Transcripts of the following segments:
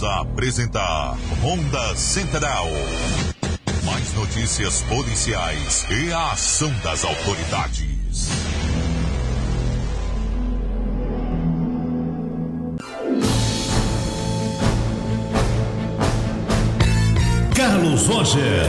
Voltamos a apresentar Ronda Central. Mais notícias policiais e a ação das autoridades. Carlos Roger.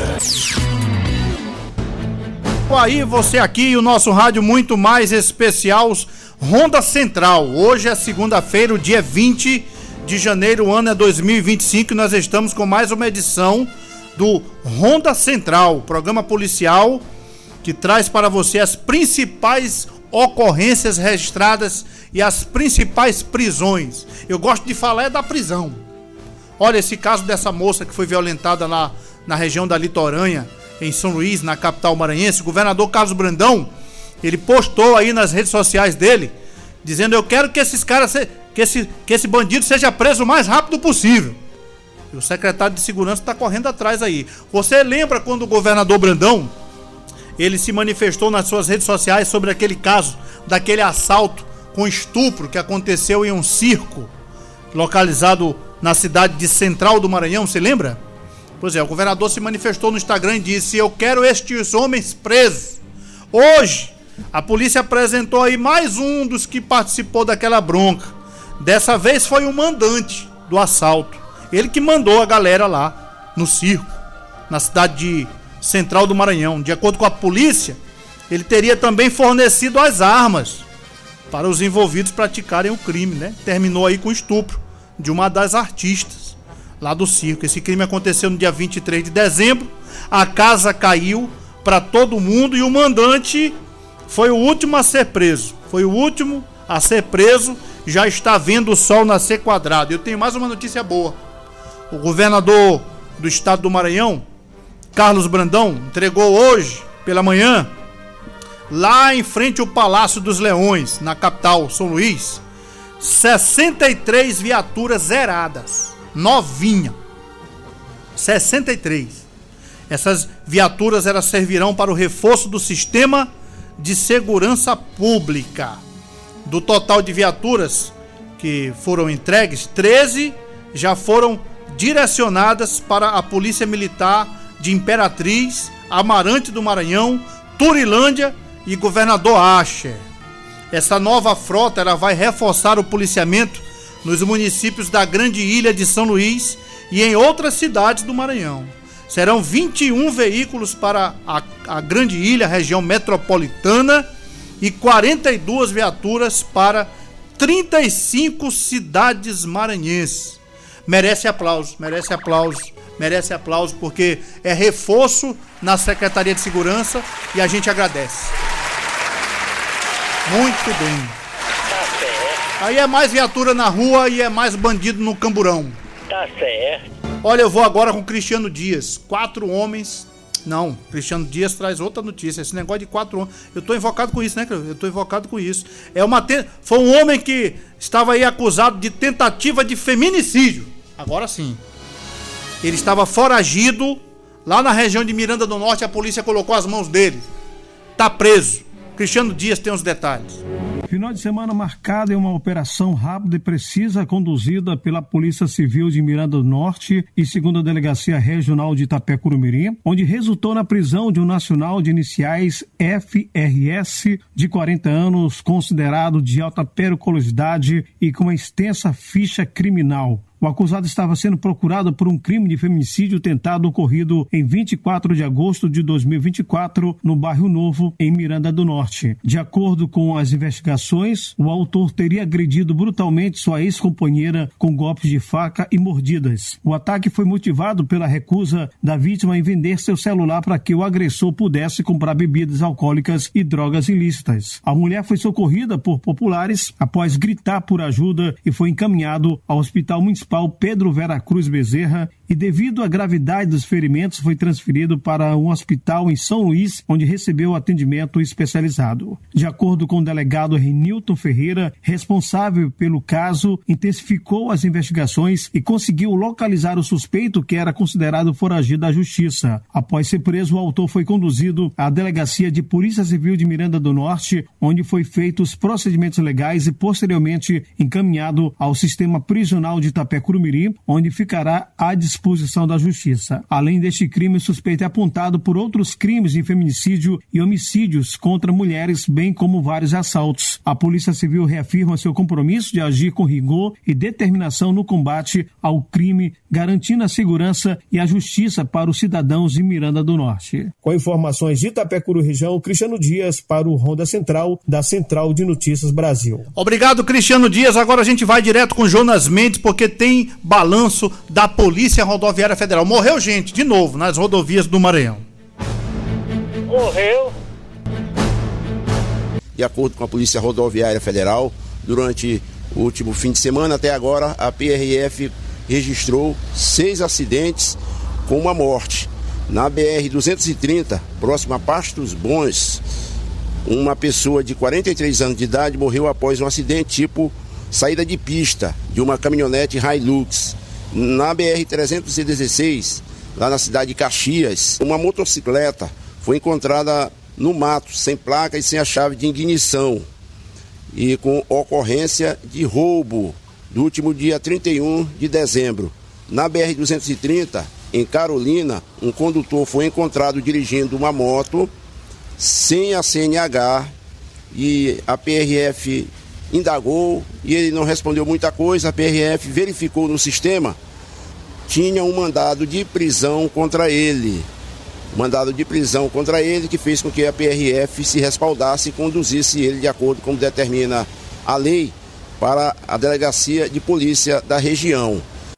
Aí você aqui e o nosso rádio muito mais especial, Ronda Central. Hoje é segunda-feira, o dia 20 de janeiro, o ano é 2025, e nós estamos com mais uma edição do Ronda Central, programa policial que traz para você as principais ocorrências registradas e as principais prisões. Eu gosto de falar da prisão. Olha, esse caso dessa moça que foi violentada lá na região da Litorânea, em São Luís, na capital maranhense. O governador Carlos Brandão, ele postou aí nas redes sociais dele, dizendo: eu quero que esses caras, que esse bandido seja preso o mais rápido possível. E o secretário de segurança está correndo atrás aí. Você lembra quando o governador Brandão, ele se manifestou nas suas redes sociais sobre aquele caso, daquele assalto com estupro que aconteceu em um circo localizado na cidade de Central do Maranhão, você lembra? Pois é, o governador se manifestou no Instagram e disse: eu quero estes homens presos. Hoje, a polícia apresentou aí mais um dos que participou daquela bronca. Dessa vez foi o mandante do assalto. Ele que mandou a galera lá no circo, na cidade de Central do Maranhão. De acordo com a polícia, ele teria também fornecido as armas para os envolvidos praticarem o crime, né? Terminou aí com o estupro de uma das artistas lá do circo. Esse crime aconteceu no dia 23 de dezembro. A casa caiu para todo mundo e o mandante foi o último a ser preso. Já está vendo o sol nascer quadrado. Eu tenho mais uma notícia boa. O governador do estado do Maranhão, Carlos Brandão, entregou hoje pela manhã, lá em frente ao Palácio dos Leões, na capital, São Luís, 63 viaturas zeradas, novinha, 63. Essas viaturas elas servirão para o reforço do sistema de segurança pública. Do total de viaturas que foram entregues, 13 já foram direcionadas para a Polícia Militar de Imperatriz, Amarante do Maranhão, Turilândia e Governador Ascher. Essa nova frota ela vai reforçar o policiamento nos municípios da Grande Ilha de São Luís e em outras cidades do Maranhão. Serão 21 veículos para a Grande Ilha, região metropolitana, e 42 viaturas para 35 cidades maranhenses. Merece aplauso, porque é reforço na Secretaria de Segurança e a gente agradece. Muito bem. Tá certo. Aí é mais viatura na rua e é mais bandido no camburão. Tá certo. Olha, eu vou agora com Cristiano Dias. 4 homens... Não, Cristiano Dias traz outra notícia. Esse negócio de 4 homens... Eu tô invocado com isso, né, cara? Foi um homem que estava aí acusado de tentativa de feminicídio. Agora sim. Ele estava foragido lá na região de Miranda do Norte. A polícia colocou as mãos dele. Tá preso. Cristiano Dias tem os detalhes. Final de semana marcado em uma operação rápida e precisa conduzida pela Polícia Civil de Miranda do Norte e 2ª Delegacia Regional de Itapecuru-Mirim, onde resultou na prisão de um nacional de iniciais FRS de 40 anos, considerado de alta periculosidade e com uma extensa ficha criminal. O acusado estava sendo procurado por um crime de feminicídio tentado ocorrido em 24 de agosto de 2024, no Bairro Novo, em Miranda do Norte. De acordo com as investigações, o autor teria agredido brutalmente sua ex-companheira com golpes de faca e mordidas. O ataque foi motivado pela recusa da vítima em vender seu celular para que o agressor pudesse comprar bebidas alcoólicas e drogas ilícitas. A mulher foi socorrida por populares após gritar por ajuda e foi encaminhado ao Hospital Municipal Pedro Vera Cruz Bezerra e, devido à gravidade dos ferimentos, foi transferido para um hospital em São Luís, onde recebeu atendimento especializado. De acordo com o delegado Renilton Ferreira, responsável pelo caso, intensificou as investigações e conseguiu localizar o suspeito, que era considerado foragido da justiça. Após ser preso, o autor foi conduzido à Delegacia de Polícia Civil de Miranda do Norte, onde foi feitos os procedimentos legais e posteriormente encaminhado ao sistema prisional de Itapecurumiri, onde ficará à disposição da justiça. Além deste crime, o suspeito é apontado por outros crimes de feminicídio e homicídios contra mulheres, bem como vários assaltos. A Polícia Civil reafirma seu compromisso de agir com rigor e determinação no combate ao crime, garantindo a segurança e a justiça para os cidadãos de Miranda do Norte. Com informações de Itapecuru região, Cristiano Dias para o Ronda Central, da Central de Notícias Brasil. Obrigado, Cristiano Dias. Agora a gente vai direto com Jonas Mendes, porque tem balanço da Polícia Rodoviária Federal. Morreu gente, de novo, nas rodovias do Maranhão. Morreu. De acordo com a Polícia Rodoviária Federal, durante o último fim de semana, até agora, a PRF registrou 6 acidentes com uma morte. Na BR-230, próximo a Pastos Bons, uma pessoa de 43 anos de idade morreu após um acidente tipo saída de pista de uma caminhonete Hilux. Na BR-316, lá na cidade de Caxias, uma motocicleta foi encontrada no mato, sem placa e sem a chave de ignição, e com ocorrência de roubo do último dia 31 de dezembro. Na BR-230, em Carolina, um condutor foi encontrado dirigindo uma moto sem a CNH e a PRF indagou e ele não respondeu muita coisa. A PRF verificou no sistema, tinha um mandado de prisão contra ele. Que fez com que a PRF se respaldasse e conduzisse ele, de acordo com determina a lei, para a Delegacia de Polícia da região.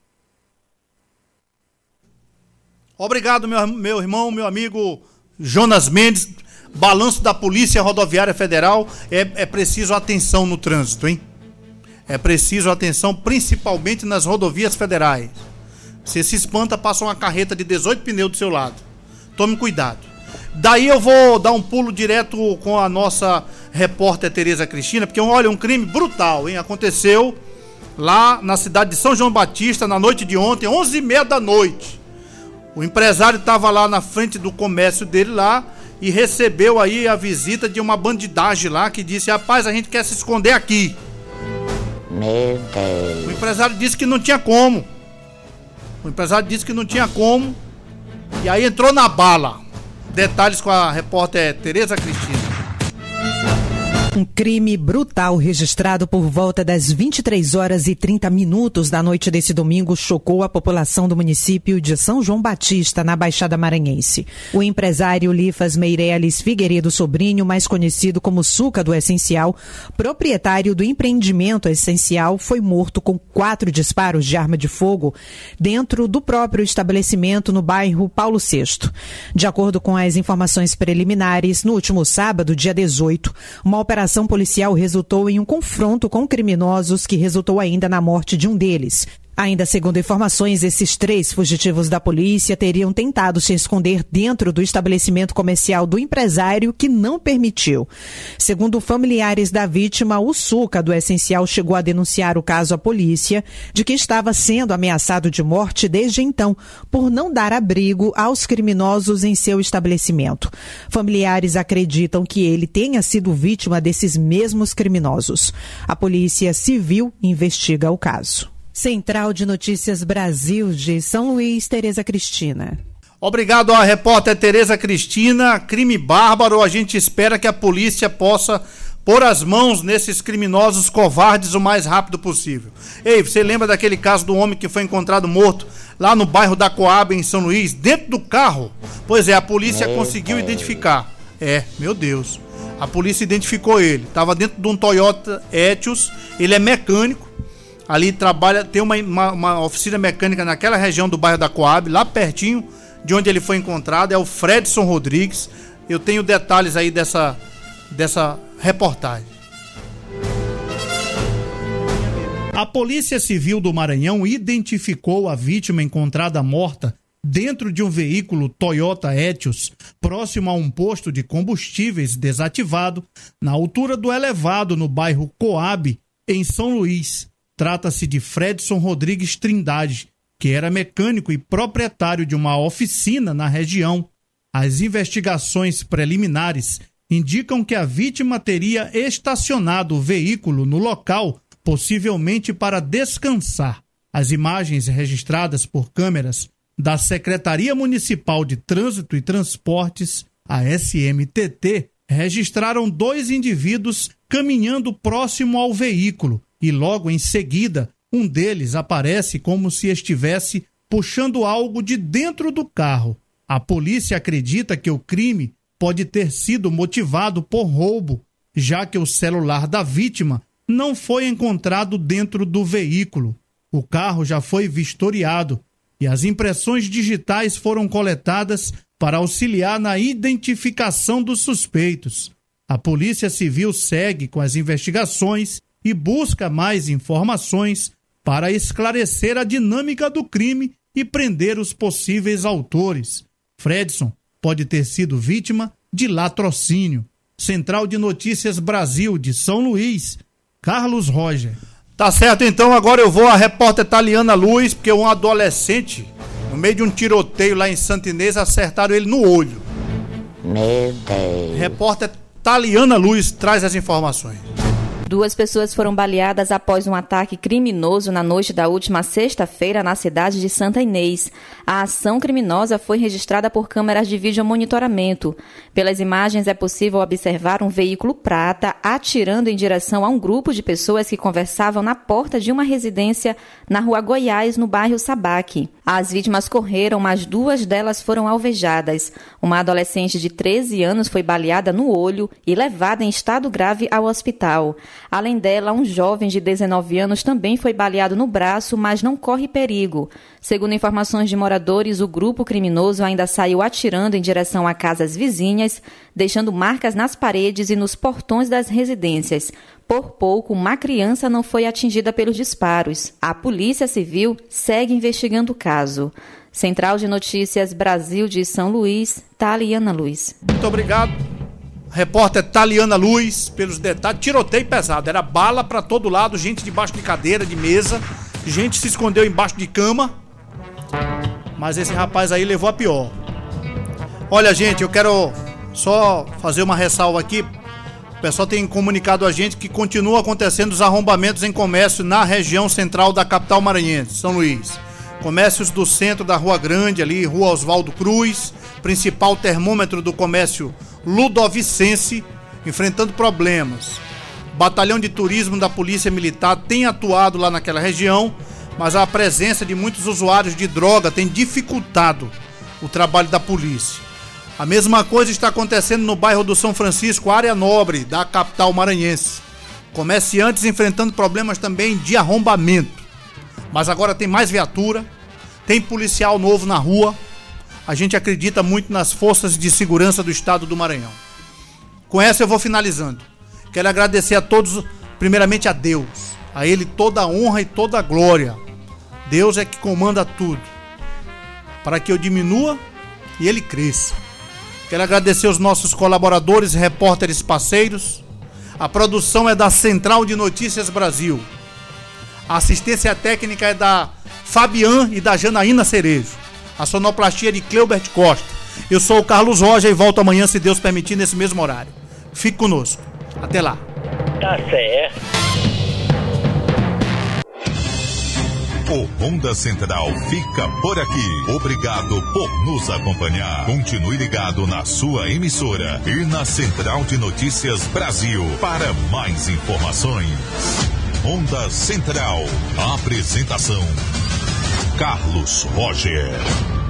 Obrigado, meu irmão, meu amigo Jonas Mendes. Balanço da Polícia Rodoviária Federal. É preciso atenção no trânsito, hein? É preciso atenção, principalmente nas rodovias federais. Você se espanta, passa uma carreta de 18 pneus do seu lado. Tome cuidado. Daí eu vou dar um pulo direto com a nossa repórter Tereza Cristina, porque olha, um crime brutal, hein? Aconteceu lá na cidade de São João Batista, na noite de ontem, 11h30 da noite. O empresário estava lá na frente do comércio dele lá e recebeu aí a visita de uma bandidagem lá que disse: rapaz, a gente quer se esconder aqui. Meu Deus. O empresário disse que não tinha como. E aí entrou na bala. Detalhes com a repórter Tereza Cristina. Um crime brutal registrado por volta das 23h30 da noite desse domingo chocou a população do município de São João Batista, na Baixada Maranhense. O empresário Lifas Meireles Figueiredo Sobrinho, mais conhecido como Suca do Essencial, proprietário do empreendimento Essencial, foi morto com 4 disparos de arma de fogo dentro do próprio estabelecimento no bairro Paulo VI. De acordo com as informações preliminares, no último sábado, dia 18, uma operação policial resultou em um confronto com criminosos que resultou ainda na morte de um deles. Ainda segundo informações, esses 3 fugitivos da polícia teriam tentado se esconder dentro do estabelecimento comercial do empresário, que não permitiu. Segundo familiares da vítima, o Suca do Essencial chegou a denunciar o caso à polícia de que estava sendo ameaçado de morte desde então, por não dar abrigo aos criminosos em seu estabelecimento. Familiares acreditam que ele tenha sido vítima desses mesmos criminosos. A Polícia Civil investiga o caso. Central de Notícias Brasil de São Luís, Tereza Cristina. Obrigado à repórter Tereza Cristina. Crime bárbaro, a gente espera que a polícia possa pôr as mãos nesses criminosos covardes o mais rápido possível. Ei, você lembra daquele caso do homem que foi encontrado morto lá no bairro da Coab, em São Luís, dentro do carro? Pois é, a polícia conseguiu identificar. Meu Deus. A polícia identificou ele. Estava dentro de um Toyota Etios, ele é mecânico. Ali trabalha, tem uma oficina mecânica naquela região do bairro da Coab, lá pertinho de onde ele foi encontrado, é o Fredson Rodrigues. Eu tenho detalhes aí dessa reportagem. A Polícia Civil do Maranhão identificou a vítima encontrada morta dentro de um veículo Toyota Etios, próximo a um posto de combustíveis desativado, na altura do Elevado, no bairro Coab, em São Luís. Trata-se de Fredson Rodrigues Trindade, que era mecânico e proprietário de uma oficina na região. As investigações preliminares indicam que a vítima teria estacionado o veículo no local, possivelmente para descansar. As imagens registradas por câmeras da Secretaria Municipal de Trânsito e Transportes, a SMTT, registraram 2 indivíduos caminhando próximo ao veículo e logo em seguida um deles aparece como se estivesse puxando algo de dentro do carro. A polícia acredita que o crime pode ter sido motivado por roubo, já que o celular da vítima não foi encontrado dentro do veículo. O carro já foi vistoriado e as impressões digitais foram coletadas para auxiliar na identificação dos suspeitos. A Polícia Civil segue com as investigações e busca mais informações para esclarecer a dinâmica do crime e prender os possíveis autores. Fredson pode ter sido vítima de latrocínio. Central de Notícias Brasil de São Luís, Carlos Roger. Tá certo, então agora eu vou à repórter Taliana Luz, porque um adolescente, no meio de um tiroteio lá em Santa Inês, acertaram ele no olho. Meu Deus. Repórter Taliana Luz traz as informações. 2 pessoas foram baleadas após um ataque criminoso na noite da última sexta-feira na cidade de Santa Inês. A ação criminosa foi registrada por câmeras de vídeo monitoramento. Pelas imagens é possível observar um veículo prata atirando em direção a um grupo de pessoas que conversavam na porta de uma residência na Rua Goiás, no bairro Sabaque. As vítimas correram, mas 2 delas foram alvejadas. Uma adolescente de 13 anos foi baleada no olho e levada em estado grave ao hospital. Além dela, um jovem de 19 anos também foi baleado no braço, mas não corre perigo. Segundo informações de moradores, o grupo criminoso ainda saiu atirando em direção a casas vizinhas, deixando marcas nas paredes e nos portões das residências. Por pouco, uma criança não foi atingida pelos disparos. A Polícia Civil segue investigando o caso. Central de Notícias Brasil de São Luís, Taliana Luz. Muito obrigado, repórter Taliana Luz, pelos detalhes. Tiroteio pesado, era bala pra todo lado, gente debaixo de cadeira, de mesa, gente se escondeu embaixo de cama, mas esse rapaz aí levou a pior. Olha, gente, eu quero só fazer uma ressalva aqui. O pessoal tem comunicado a gente que continua acontecendo os arrombamentos em comércio na região central da capital maranhense, São Luís. Comércios do centro da Rua Grande, ali, Rua Oswaldo Cruz, principal termômetro do comércio Ludovicense, enfrentando problemas. Batalhão de Turismo da Polícia Militar tem atuado lá naquela região, mas a presença de muitos usuários de droga tem dificultado o trabalho da polícia. A mesma coisa está acontecendo no bairro do São Francisco, área nobre da capital maranhense. Comerciantes enfrentando problemas também de arrombamento. Mas agora tem mais viatura, tem policial novo na rua. A gente acredita muito nas forças de segurança do estado do Maranhão. Com essa eu vou finalizando. Quero agradecer a todos, primeiramente a Deus. A Ele toda a honra e toda a glória. Deus é que comanda tudo, para que eu diminua e Ele cresça. Quero agradecer os nossos colaboradores, repórteres parceiros. A produção é da Central de Notícias Brasil. A assistência técnica é da Fabian e da Janaína Cerejo. A sonoplastia é de Cleubert Costa. Eu sou o Carlos Roger e volto amanhã, se Deus permitir, nesse mesmo horário. Fique conosco. Até lá. Tá certo. O Ronda Central fica por aqui. Obrigado por nos acompanhar. Continue ligado na sua emissora e na Central de Notícias Brasil para mais informações. Ronda Central. Apresentação: Carlos Roger.